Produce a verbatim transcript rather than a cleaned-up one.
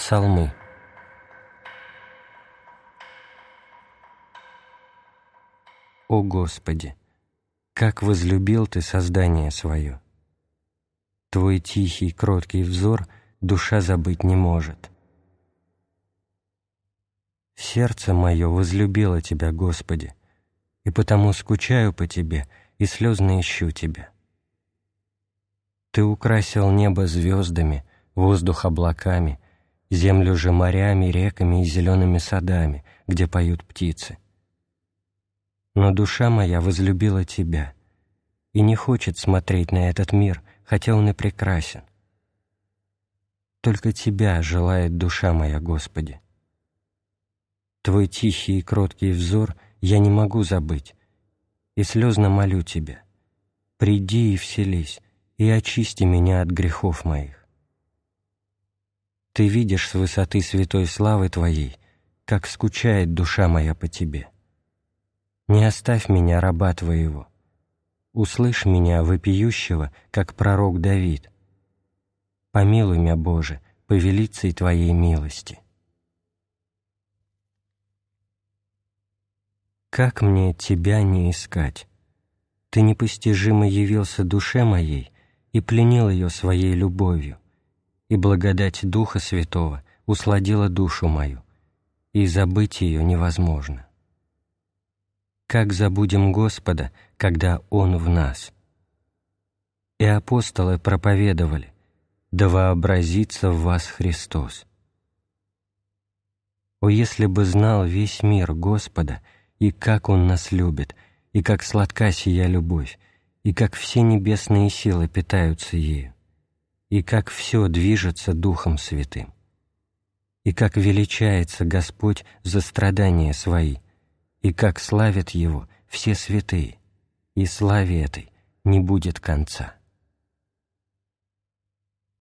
Псалмы. О Господи, как возлюбил Ты создание свое! Твой тихий, кроткий взор душа забыть не может. Сердце мое возлюбило Тебя, Господи, и потому скучаю по Тебе и слезно ищу Тебя. Ты украсил небо звездами, воздух облаками, землю же морями, реками и зелеными садами, где поют птицы. Но душа моя возлюбила Тебя и не хочет смотреть на этот мир, хотя он и прекрасен. Только Тебя желает душа моя, Господи. Твой тихий и кроткий взор я не могу забыть, и слезно молю Тебя: приди и вселись, и очисти меня от грехов моих. Ты видишь с высоты святой славы Твоей, как скучает душа моя по Тебе. Не оставь меня, раба Твоего. Услышь меня, вопиющего, как пророк Давид. Помилуй меня, Боже, по велицей Твоей милости. Как мне Тебя не искать? Ты непостижимо явился душе моей и пленил ее своей любовью, и благодать Духа Святого усладила душу мою, и забыть ее невозможно. Как забудем Господа, когда Он в нас? И апостолы проповедовали: да вообразится в вас Христос. О, если бы знал весь мир Господа, и как Он нас любит, и как сладка сия любовь, и как все небесные силы питаются ею, и как все движется Духом Святым, и как величается Господь за страдания Свои, и как славят Его все святые, и славе этой не будет конца.